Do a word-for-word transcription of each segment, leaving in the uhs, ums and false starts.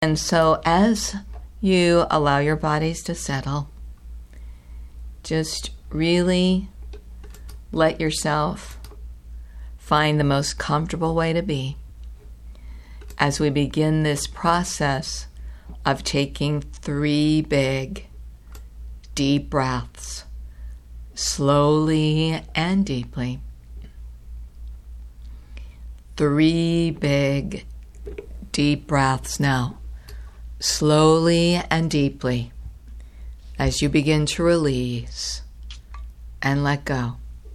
And so as you allow your bodies to settle, just really let yourself find the most comfortable way to be as we begin this process of taking three big, deep breaths, slowly and deeply. Three big, deep breaths now, slowly and deeply, as you begin to release and let go.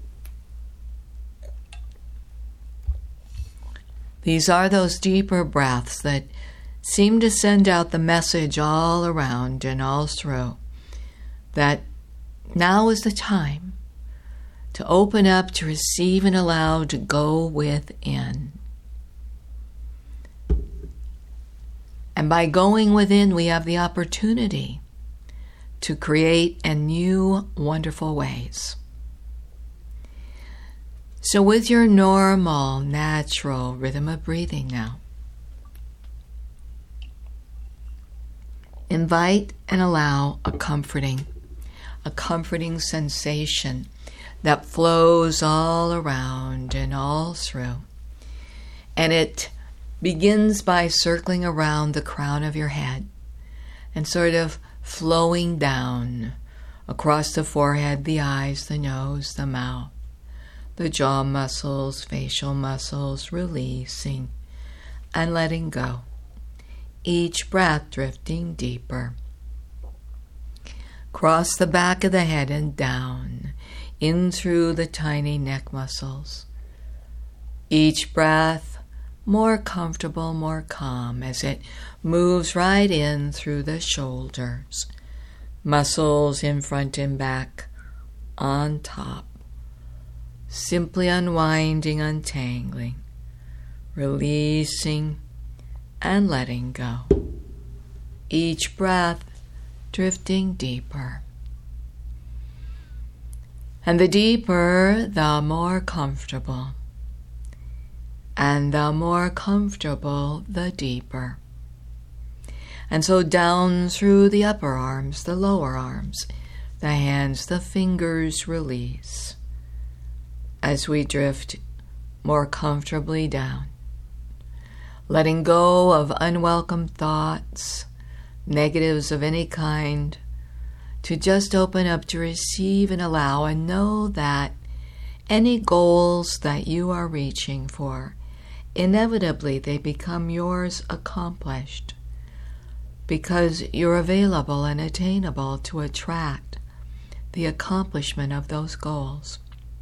These are those deeper breaths that seem to send out the message all around and all through that now is the time to open up, to receive and allow, to go within. And by going within, we have the opportunity to create in new, wonderful ways. So with your normal, natural rhythm of breathing now, invite and allow a comforting, a comforting sensation that flows all around and all through. And it begins by circling around the crown of your head and sort of flowing down across the forehead, the eyes, the nose, the mouth, the jaw muscles, facial muscles, releasing and letting go. Each breath drifting deeper. Across the back of the head and down, in through the tiny neck muscles. Each breath more comfortable, more calm as it moves right in through the shoulders, muscles in front and back, on top. Simply unwinding, untangling, releasing, and letting go. Each breath drifting deeper. And the deeper, the more comfortable. And the more comfortable, the deeper. And so down through the upper arms, the lower arms, the hands, the fingers release as we drift more comfortably down, letting go of unwelcome thoughts, negatives of any kind, to just open up to receive and allow and know that any goals that you are reaching for, inevitably they become yours accomplished because you're available and attainable to attract the accomplishment of those goals.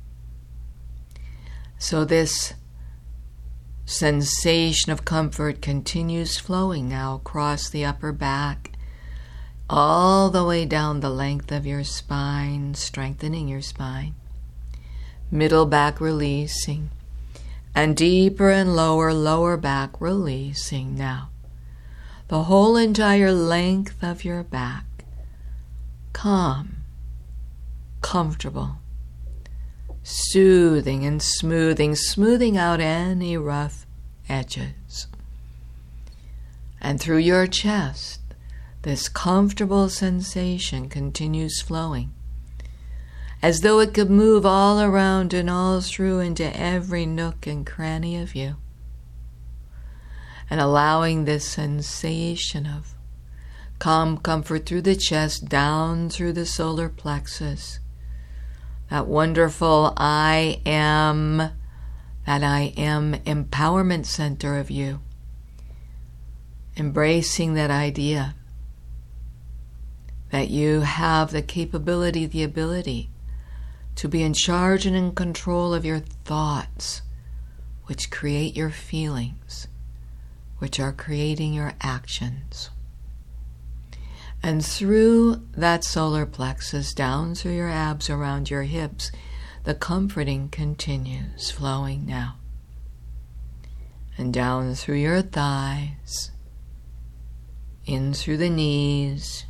So this sensation of comfort continues flowing now across the upper back, all the way down the length of your spine, strengthening your spine. Middle back releasing, and deeper and lower, lower back releasing now. The whole entire length of your back, calm, comfortable, soothing and smoothing, smoothing out any rough edges. And through your chest, this comfortable sensation continues flowing, as though it could move all around and all through into every nook and cranny of you. And allowing this sensation of calm comfort through the chest, down through the solar plexus, that wonderful I am, that I am empowerment center of you. Embracing that idea that you have the capability, the ability to be in charge and in control of your thoughts, which create your feelings, which are creating your actions. And through that solar plexus, down through your abs, around your hips, the comforting continues flowing now. And down through your thighs, in through the knees,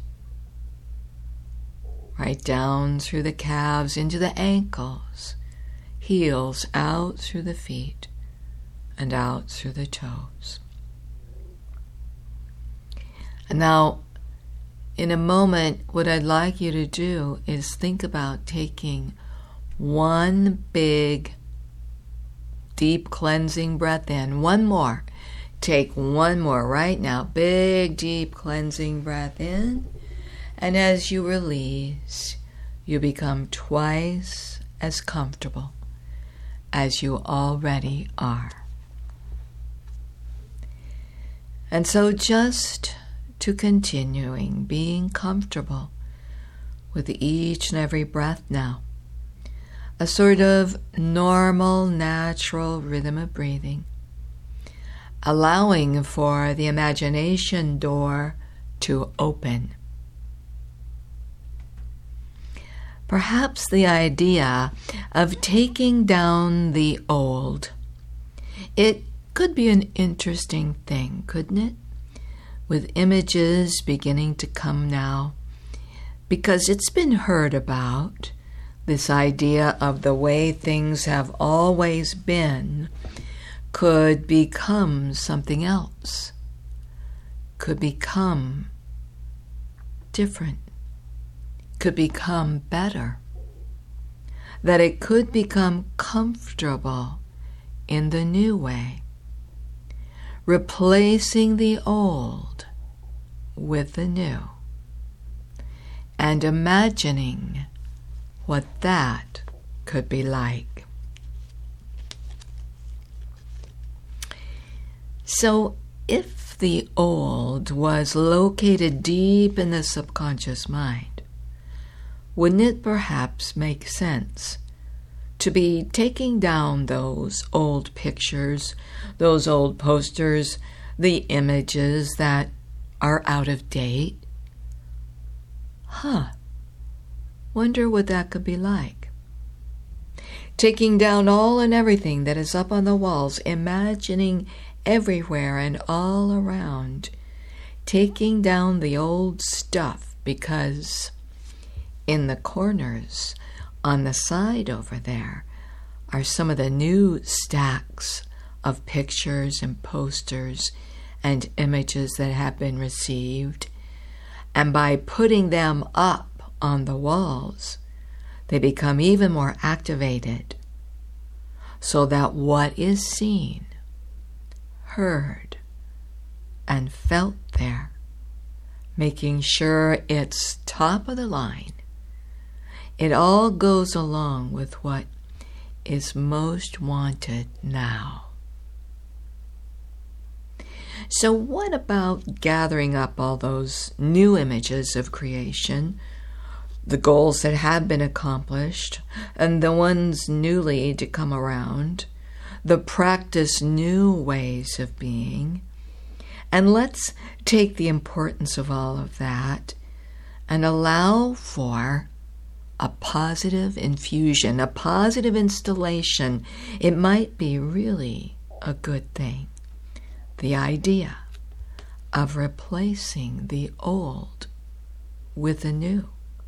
right down through the calves, into the ankles, heels out through the feet, and out through the toes. Now, in a moment, what I'd like you to do is think about taking one big, deep cleansing breath in. One more. Take one more right now. Big, deep cleansing breath in. And as you release, you become twice as comfortable as you already are. And so just to continuing being comfortable with each and every breath now, a sort of normal, natural rhythm of breathing, allowing for the imagination door to open. Perhaps the idea of taking down the old. It could be an interesting thing, couldn't it? With images beginning to come now, because it's been heard about, this idea of the way things have always been could become something else, could become different, could become better, that it could become comfortable in the new way, replacing the old with the new, and imagining what that could be like. So, if the old was located deep in the subconscious mind, wouldn't it perhaps make sense to be taking down those old pictures, those old posters, the images that are out of date? Huh. Wonder what that could be like. Taking down all and everything that is up on the walls, imagining everywhere and all around, taking down the old stuff, because in the corners on the side over there are some of the new stacks of pictures and posters and images that have been received. And by putting them up on the walls, they become even more activated, so that what is seen, heard, and felt there, making sure it's top of the line, it all goes along with what is most wanted now. So what about gathering up all those new images of creation, the goals that have been accomplished, and the ones newly to come around, the practice new ways of being, and let's take the importance of all of that and allow for a positive infusion, a positive installation. It might be really a good thing. The idea of replacing the old with the new.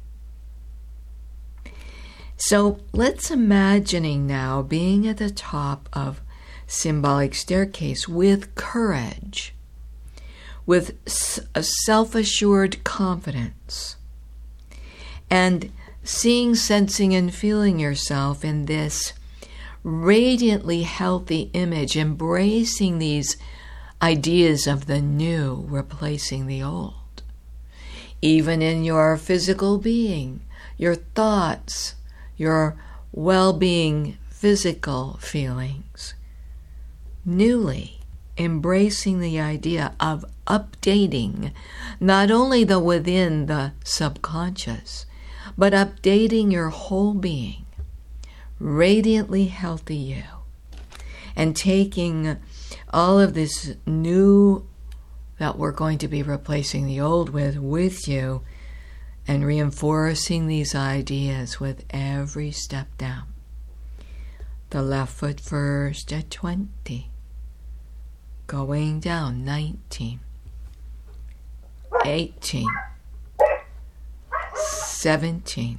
So let's imagining now being at the top of symbolic staircase with courage, with a self-assured confidence, and seeing, sensing, and feeling yourself in this radiantly healthy image, embracing these ideas of the new replacing the old. Even in your physical being, your thoughts, your well-being physical feelings, newly embracing the idea of updating not only the within the subconscious, but updating your whole being, radiantly healthy you, and taking all of this new that we're going to be replacing the old with, with you, and reinforcing these ideas with every step down. The left foot first at twenty, going down nineteen, eighteen, seventeen,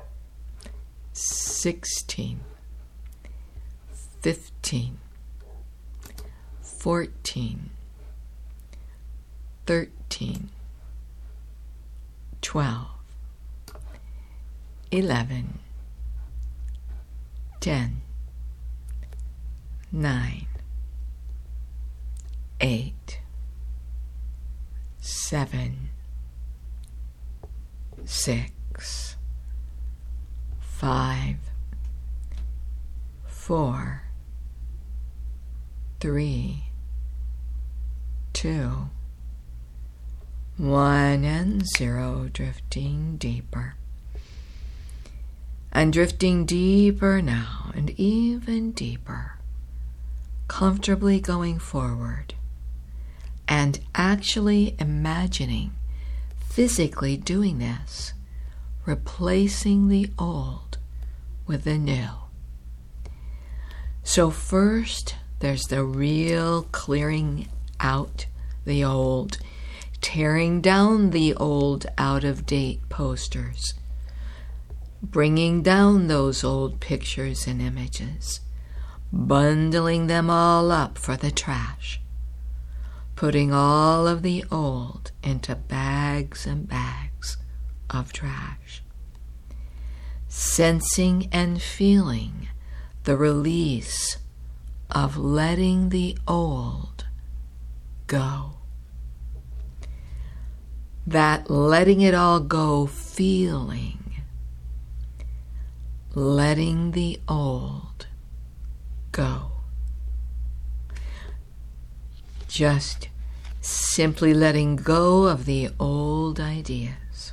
sixteen, fifteen, fourteen, thirteen, twelve, eleven, ten, nine, eight, seven, six, five, four, three, two, one, and zero, drifting deeper. And drifting deeper now, and even deeper, comfortably going forward, and actually imagining, physically doing this, replacing the old with the new. So first, there's the real clearing out the old, tearing down the old out-of-date posters, bringing down those old pictures and images, bundling them all up for the trash, putting all of the old into bags and bags of trash, sensing and feeling the release of letting the old go. That letting it all go feeling, letting the old go. Just simply letting go of the old ideas.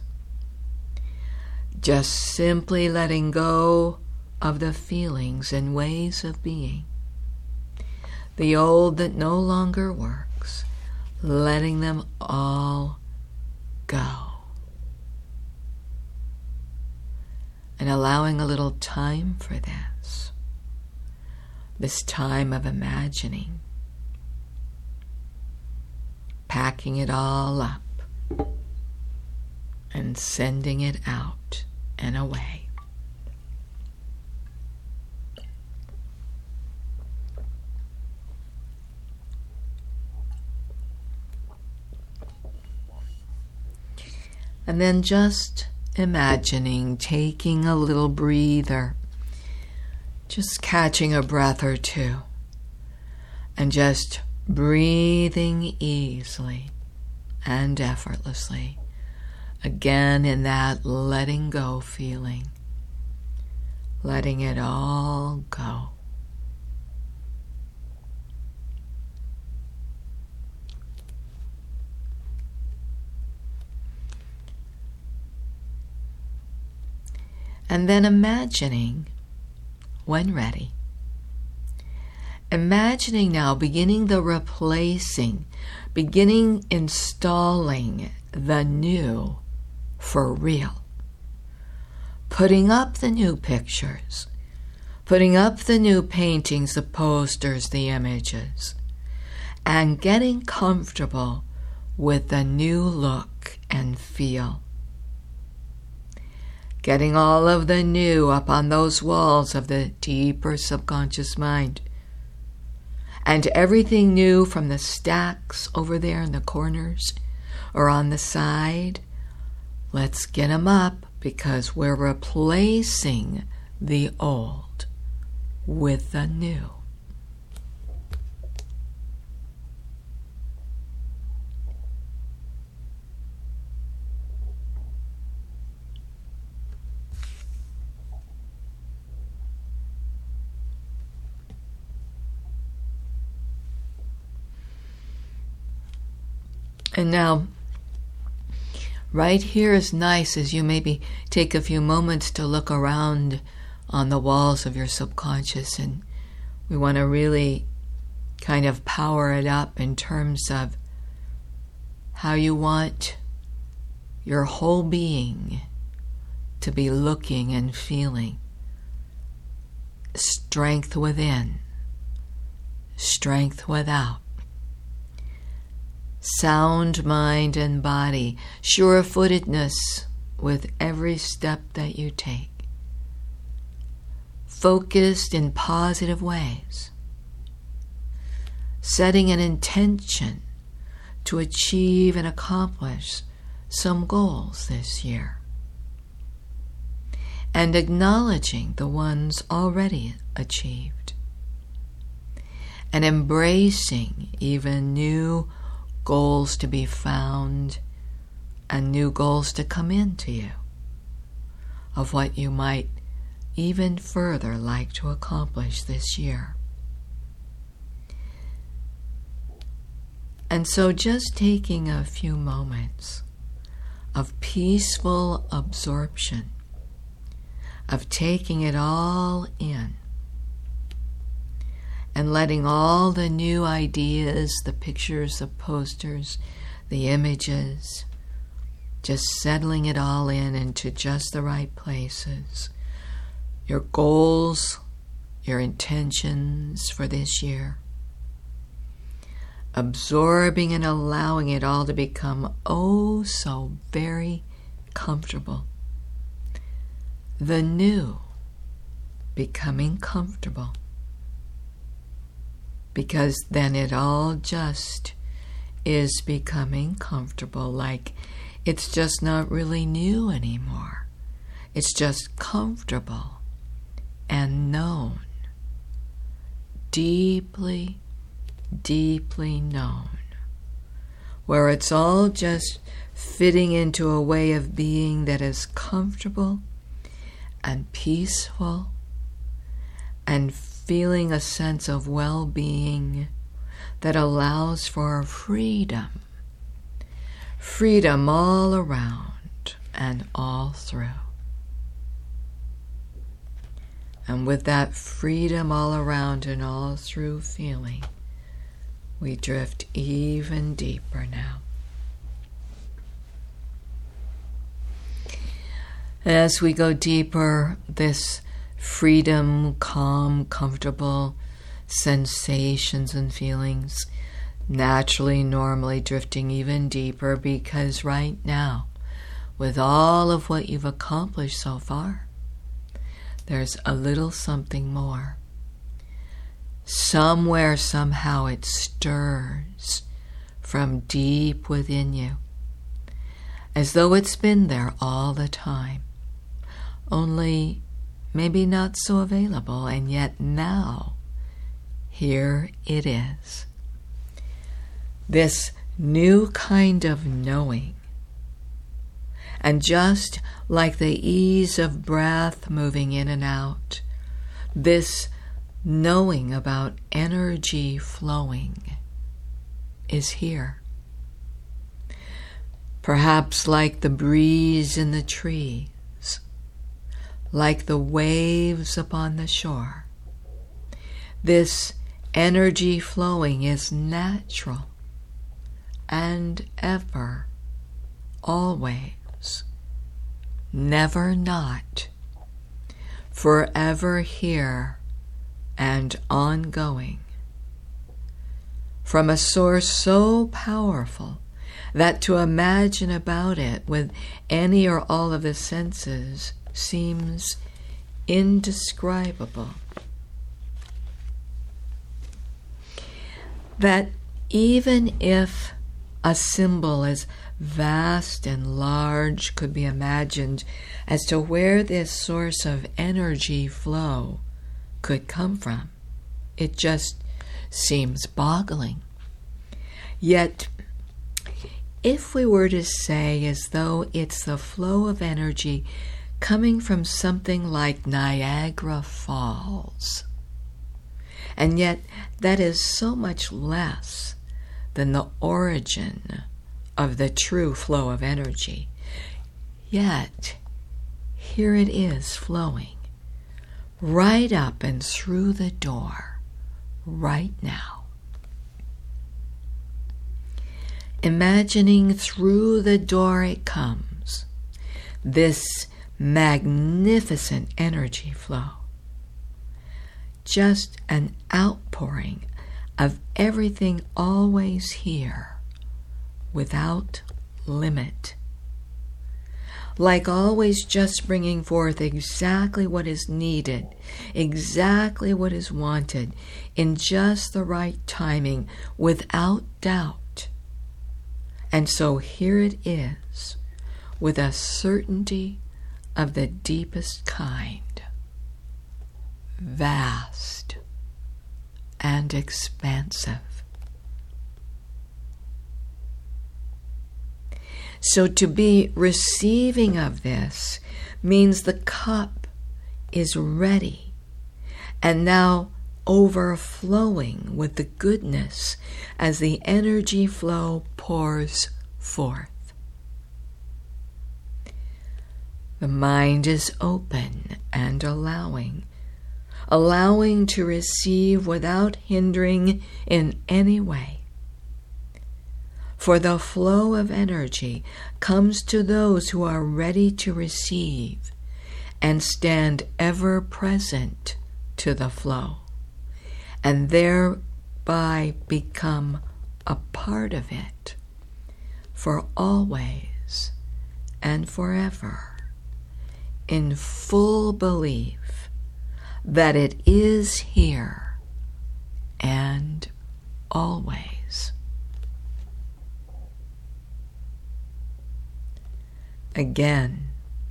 Just simply letting go of the feelings and ways of being. The old that no longer works, letting them all go. And allowing a little time for this. This time of imagining. Packing it all up and sending it out and away. And then just imagining taking a little breather, just catching a breath or two, and just breathing easily and effortlessly, again in that letting go feeling, letting it all go. And then imagining, when ready, imagining now beginning the replacing, beginning installing the new for real. Putting up the new pictures, putting up the new paintings, the posters, the images, and getting comfortable with the new look and feel. Getting all of the new up on those walls of the deeper subconscious mind. And everything new from the stacks over there in the corners or on the side, let's get them up because we're replacing the old with the new. And now, right here is nice as you maybe take a few moments to look around on the walls of your subconscious, and we want to really kind of power it up in terms of how you want your whole being to be looking and feeling. Strength within, strength without. Sound mind and body, sure-footedness with every step that you take. Focused in positive ways. Setting an intention to achieve and accomplish some goals this year, and acknowledging the ones already achieved, and embracing even new goals to be found and new goals to come into you of what you might even further like to accomplish this year. And so just taking a few moments of peaceful absorption, of taking it all in, and letting all the new ideas, the pictures, the posters, the images, just settling it all in into just the right places. Your goals, your intentions for this year. Absorbing and allowing it all to become oh so very comfortable. The new becoming comfortable. Because then it all just is becoming comfortable, like it's just not really new anymore. It's just comfortable and known. Deeply, deeply known. Where it's all just fitting into a way of being that is comfortable and peaceful and feeling a sense of well-being that allows for freedom. Freedom all around and all through. And with that freedom all around and all through feeling, we drift even deeper now. As we go deeper, this freedom, calm, comfortable sensations and feelings naturally, normally drifting even deeper, because right now, with all of what you've accomplished so far, there's a little something more. Somewhere, somehow, it stirs from deep within you, as though it's been there all the time, only maybe not so available, and yet now, here it is. This new kind of knowing. And just like the ease of breath moving in and out, this knowing about energy flowing is here. Perhaps like the breeze in the trees, like the waves upon the shore. This energy flowing is natural and ever, always, never not, forever here and ongoing, from a source so powerful that to imagine about it with any or all of the senses seems indescribable. That even if a symbol as vast and large could be imagined as to where this source of energy flow could come from, it just seems boggling. Yet, if we were to say as though it's the flow of energy coming from something like Niagara Falls, and yet that is so much less than the origin of the true flow of energy, yet here it is flowing right up and through the door right now. Imagining through the door it comes, this magnificent energy flow, just an outpouring of everything always here, without limit. Like always just bringing forth exactly what is needed, exactly what is wanted, in just the right timing, without doubt. And so here it is, with a certainty of the deepest kind, vast and expansive. So to be receiving of this means the cup is ready and now overflowing with the goodness as the energy flow pours forth. The mind is open and allowing, allowing to receive without hindering in any way. For the flow of energy comes to those who are ready to receive and stand ever present to the flow, and thereby become a part of it for always and forever, in full belief that it is here and always. Again,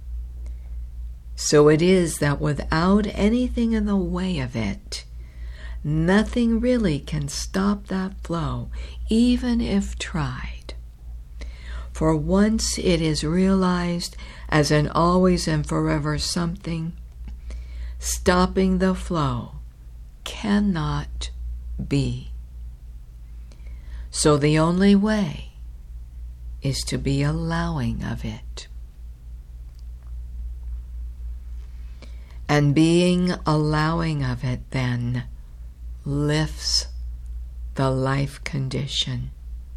so it is that without anything in the way of it, nothing really can stop that flow, even if tried. For once it is realized as an always and forever something, stopping the flow cannot be. So the only way is to be allowing of it. And being allowing of it then lifts the life condition.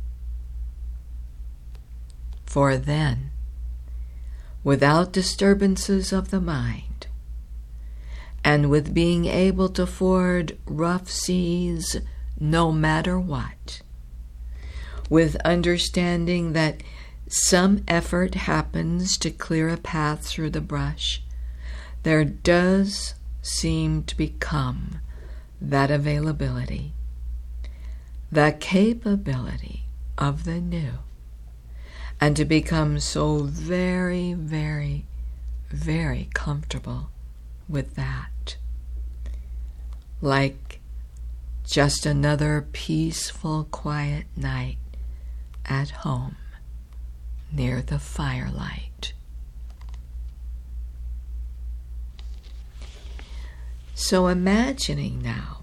For then, without disturbances of the mind, and with being able to ford rough seas no matter what, with understanding that some effort happens to clear a path through the brush, there does seem to become that availability, that capability of the new, and to become so very, very, very comfortable with that. Like just another peaceful, quiet night at home near the firelight. So imagining now,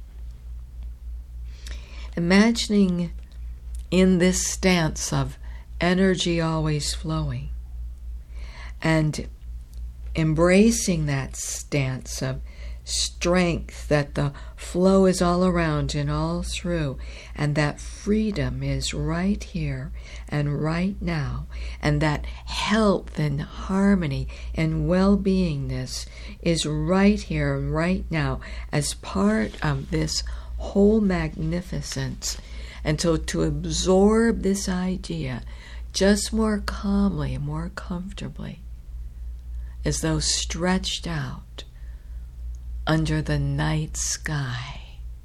imagining in this stance of energy always flowing, and embracing that stance of strength, that the flow is all around and all through, and that freedom is right here and right now, and that health and harmony and well-beingness is right here and right now as part of this whole magnificence. And so to absorb this idea just more calmly and more comfortably, as though stretched out under the night sky,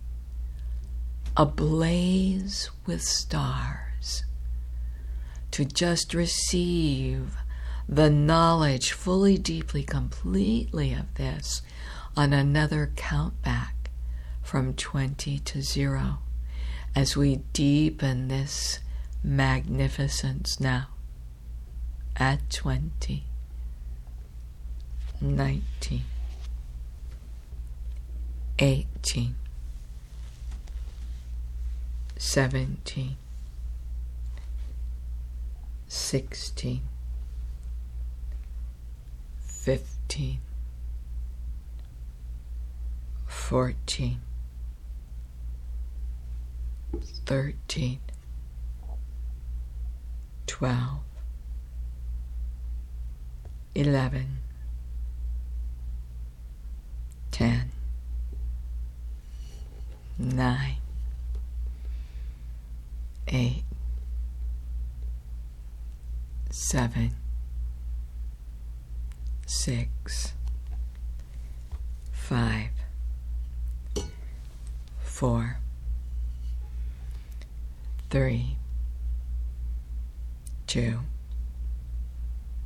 ablaze with stars, to just receive the knowledge fully, deeply, completely of this on another count back from twenty to zero, as we deepen this magnificence now at twenty, nineteen, eighteen, seventeen, sixteen, fifteen, fourteen, thirteen, twelve, eleven, ten, nine, eight, seven, six, five, four, three, two,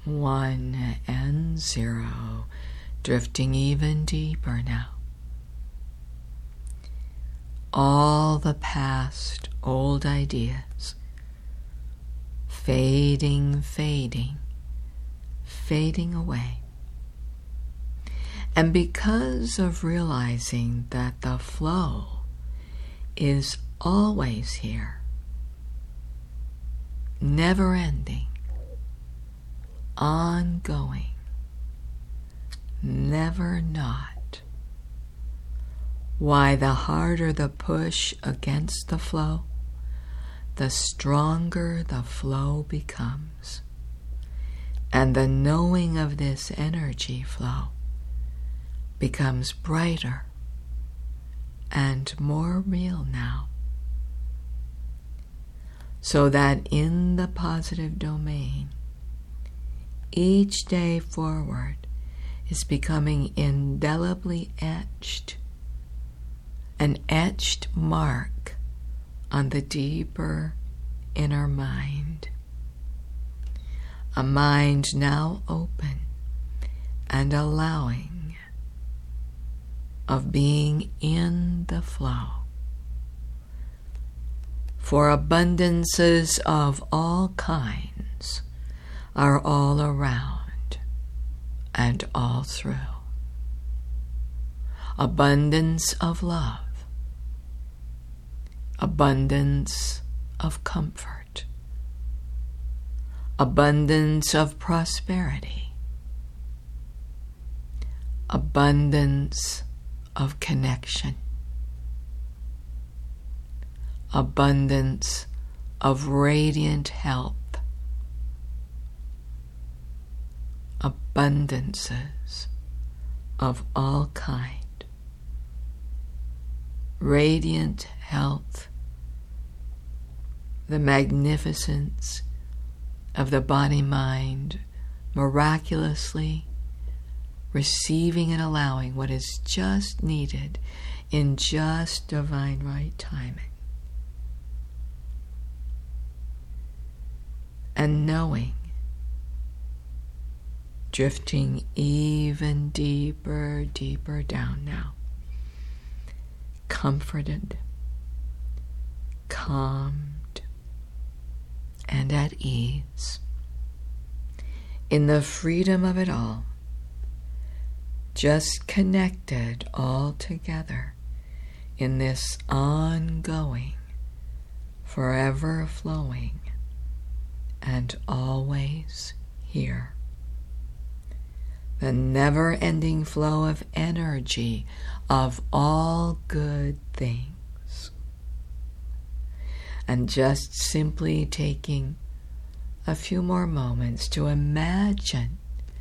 one and zero, drifting even deeper now. All the past old ideas fading, fading, fading away. And because of realizing that the flow is always here, never ending, ongoing, never not, why the harder the push against the flow, the stronger the flow becomes. And the knowing of this energy flow becomes brighter and more real now. So that in the positive domain, each day forward is becoming indelibly etched, an etched mark on the deeper inner mind. A mind now open and allowing of being in the flow. For abundances of all kinds are all around and all through. Abundance of love, abundance of comfort, abundance of prosperity, abundance of connection, abundance of radiant health, abundances of all kind, radiant health, the magnificence of the body-mind miraculously receiving and allowing what is just needed in just divine right timing. And knowing, drifting even deeper, deeper down now, comforted, calmed, and at ease, in the freedom of it all, just connected all together in this ongoing, forever flowing, and always here. The never-ending flow of energy of all good things. And just simply taking a few more moments to imagine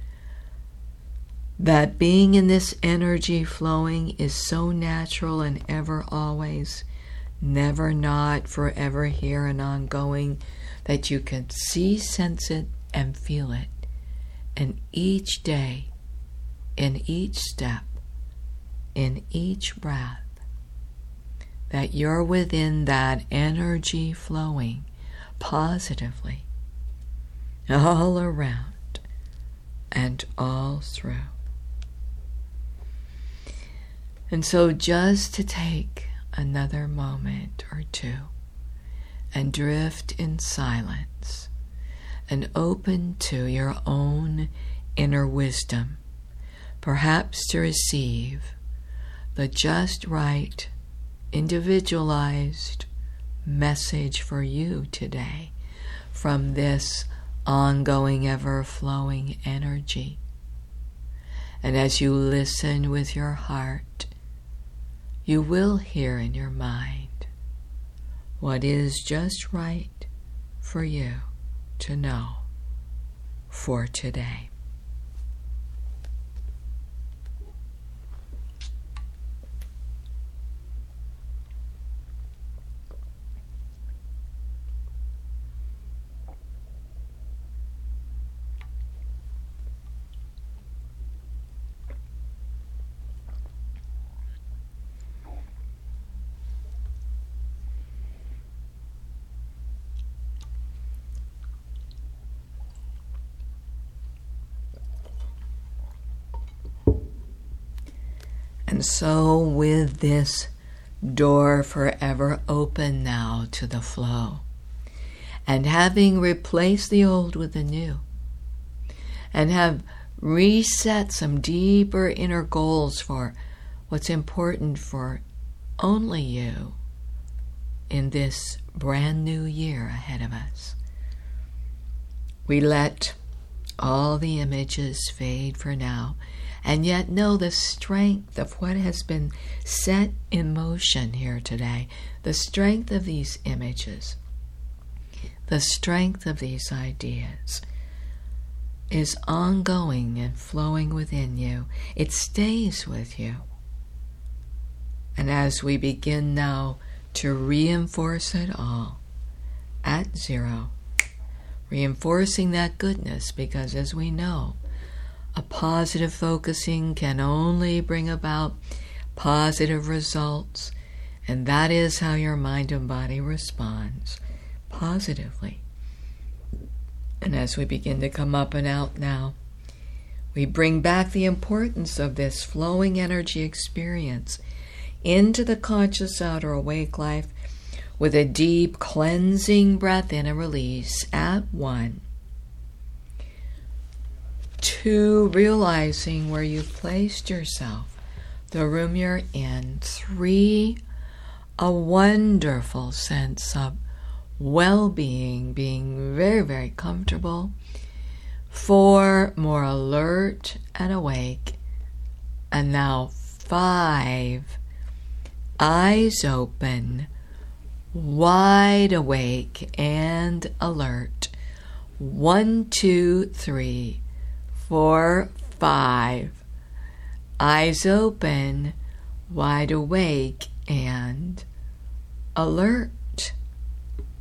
that being in this energy flowing is so natural and ever always, never not, forever here and ongoing, that you can see, sense it, and feel it. And each day, in each step, in each breath, that you're within that energy flowing positively, all around and all through. And so just to take another moment or two and drift in silence and open to your own inner wisdom, perhaps to receive the just right, individualized message for you today from this ongoing, ever-flowing energy. And as you listen with your heart, you will hear in your mind what is just right for you to know for today. And so with this door forever open now to the flow, and having replaced the old with the new, and have reset some deeper inner goals for what's important for only you in this brand new year ahead of us, we let all the images fade for now, and yet know the strength of what has been set in motion here today, the strength of these images, the strength of these ideas is ongoing and flowing within you. It stays with you. And as we begin now to reinforce it all at zero, reinforcing that goodness, because as we know, a positive focusing can only bring about positive results, and that is how your mind and body responds positively. And as we begin to come up and out now, we bring back the importance of this flowing energy experience into the conscious outer awake life with a deep cleansing breath in and release at one. Two, realizing where you've placed yourself, the room you're in. Three, a wonderful sense of well-being, being very, very comfortable. Four, more alert and awake. And now five, eyes open, wide awake and alert. One, two, three, four, five, eyes open, wide awake and alert.